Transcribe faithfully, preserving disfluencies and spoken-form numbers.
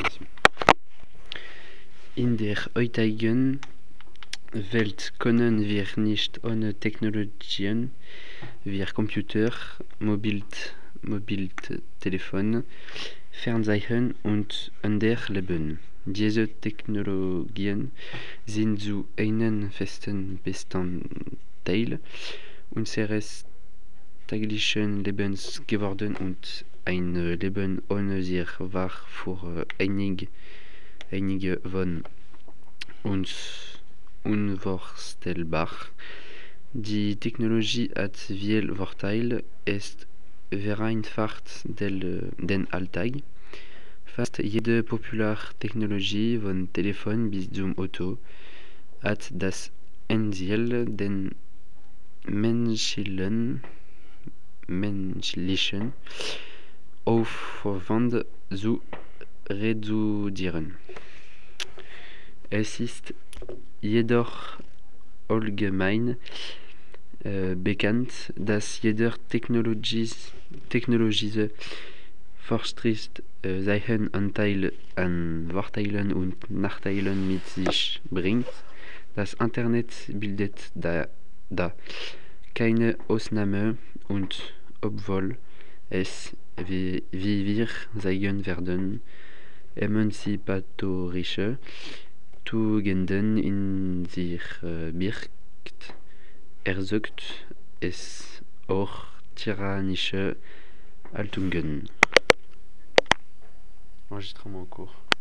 In der heutigen Welt können wir nicht ohne Technologien wie Computer, Mobil Mobiltelefon, Fernsehen und andere leben. Diese Technologien sind zu einem festen Bestandteil unseres täglichen Lebens geworden und ein Leben ohne sie war für einige, einige von uns unvorstellbar. Die Technologie hat viel Vorteile, es vereinfacht den Alltag. Fast jede Populartechnologie von Telefon bis zum Auto hat das Ziel, den menschlichen, menschlichen Aufwand zu reduzieren. Es ist jedoch allgemein äh, bekannt, dass jeder Technologies, technologische Fortschritt äh, seinen Anteil an Vorteilen und Nachteilen mit sich bringt. Das Internet bildet da, da keine Ausnahme und obwohl es, wie, wie wir sagen werden, emanzipatorische Tugenden in sich äh, birgt, erzeugt es auch tyrannische Haltungen. Enregistrement en cours.